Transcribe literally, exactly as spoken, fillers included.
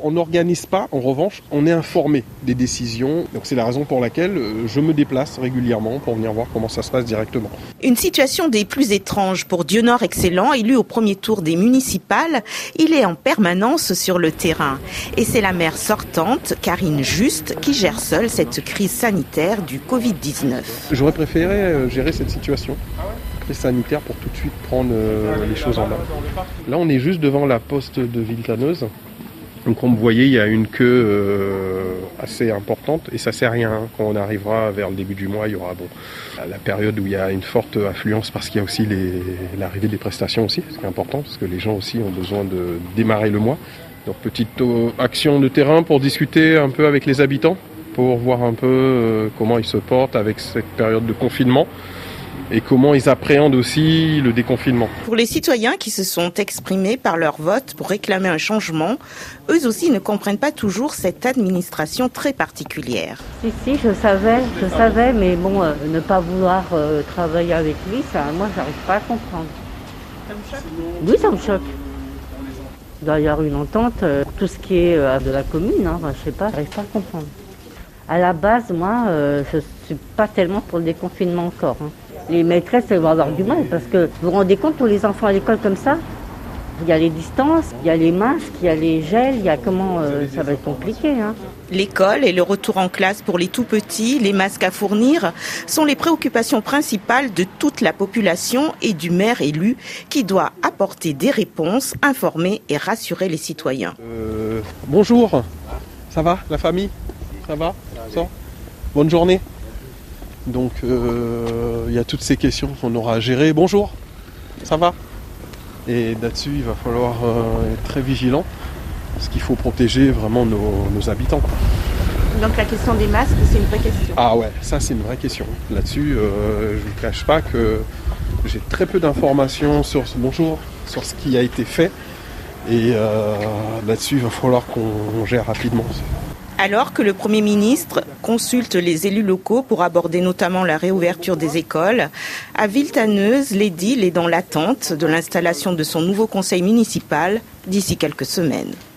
on n'organise pas, en revanche, on est informé des décisions. Donc c'est la raison pour laquelle je me déplace régulièrement pour venir voir comment ça se passe directement. Une situation des plus étranges pour Dionor Excellent, élu au premier tour des municipales. Il est en permanence sur le terrain. Et c'est la maire sortante, Karine Juste, qui gère seule cette crise sanitaire du covid dix-neuf. J'aurais préféré gérer cette situation. Crise sanitaire pour tout de suite prendre euh, les choses en main. Là, on est juste devant la poste de Villetaneuse. Donc, comme vous voyez, il y a une queue euh, assez importante et ça ne sert à rien. Quand on arrivera vers le début du mois, il y aura bon, la période où il y a une forte affluence parce qu'il y a aussi les, l'arrivée des prestations aussi, ce qui est important parce que les gens aussi ont besoin de démarrer le mois. Donc, petite euh, action de terrain pour discuter un peu avec les habitants, pour voir un peu euh, comment ils se portent avec cette période de confinement. Et comment ils appréhendent aussi le déconfinement. Pour les citoyens qui se sont exprimés par leur vote pour réclamer un changement, eux aussi ne comprennent pas toujours cette administration très particulière. Si, si, je savais, je savais, mais bon, euh, ne pas vouloir euh, travailler avec lui, ça, moi, j'arrive pas à comprendre. Ça me choque ? Oui, ça me choque. Il doit y avoir une entente, euh, tout ce qui est euh, de la commune, hein, enfin, je sais pas, j'arrive pas à comprendre. À la base, moi, euh, je suis pas tellement pour le déconfinement encore. Hein. Les maîtresses, elles vont avoir du mal parce que vous vous rendez compte pour les enfants à l'école comme ça, il y a les distances, il y a les masques, il y a les gels, il y a comment euh, ça va être compliqué. Hein. L'école et le retour en classe pour les tout-petits, les masques à fournir, sont les préoccupations principales de toute la population et du maire élu qui doit apporter des réponses, informer et rassurer les citoyens. Euh, bonjour, ça va la famille ? Ça va ? Ça ? Bonne journée. Donc il euh, y a toutes ces questions qu'on aura à gérer. Bonjour, ça va ? Et là-dessus, il va falloir euh, être très vigilant parce qu'il faut protéger vraiment nos, nos habitants. Donc la question des masques, c'est une vraie question. Ah ouais, ça c'est une vraie question. Là-dessus, euh, je ne vous cache pas que j'ai très peu d'informations sur ce, bonjour, sur ce qui a été fait. Et euh, là-dessus, il va falloir qu'on gère rapidement. Alors que le Premier ministre consulte les élus locaux pour aborder notamment la réouverture des écoles, à Villetaneuse, l'édile est dans l'attente de l'installation de son nouveau conseil municipal d'ici quelques semaines.